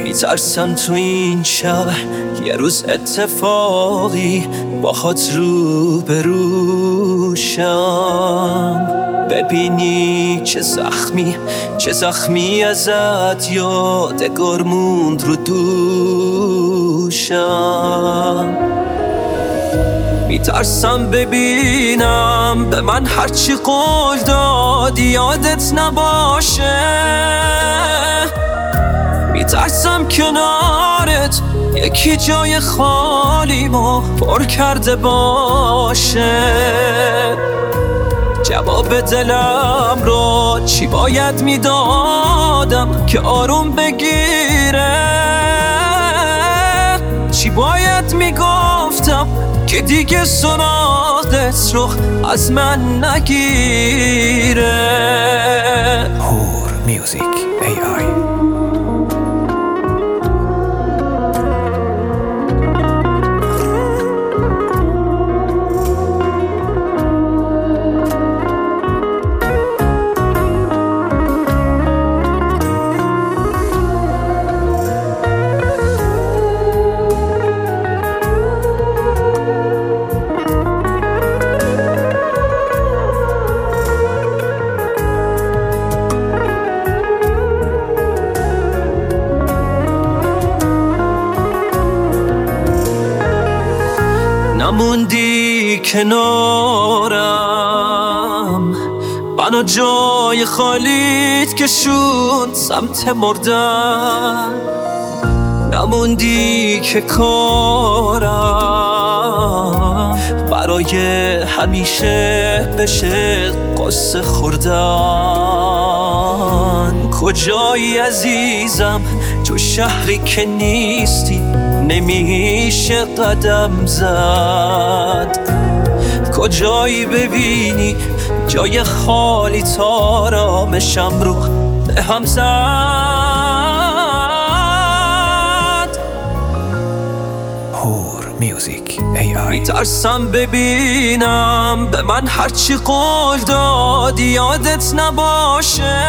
میترسم تو این شب یه روز اتفاقی باهات روبروشم، ببینی چه زخمی ازت یادگار موند رو دوشم. میترسم ببینم به من هرچی قول دادی یادت نباشه، میترسم کنارت یکی جای خالی ما پر کرده باشه. جواب دلم رو چی باید میدادم که آروم بگیره، چی باید میگفتم که دیگه سراغت رو از من نگیره. هور میوزیک AI. نموندی کنارم، منو جای خالیت کشوند سمت مردن. نموندی که کارم برای همیشه بشه قصه خوردن. کجایی عزیزم تو شهری که نیستی نمیشه قدم زد، کجایی ببینی جای خالی تارامشم رو به هم زد. هور میوزیک AI. میترسم ببینم به من هرچی قول دادی یادت نباشه،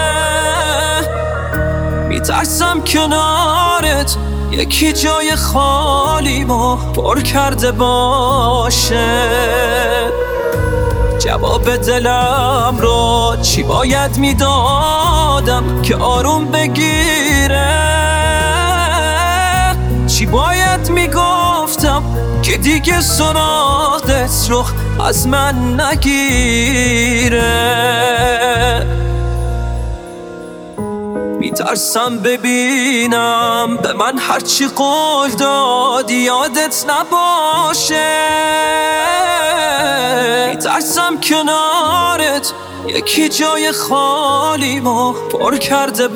میترسم کنارت یکی جای خالی ما پر کرده باشه. جواب دلم رو چی باید میدادم که آروم بگیره، چی باید میگفتم که دیگه سراغت رو از من نگیره. میترسم ببینم به من هرچی قول دادی یادت نباشه، میترسم کنارت یکی جای خالی ما پر کرده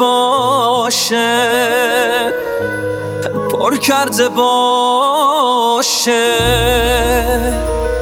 باشه.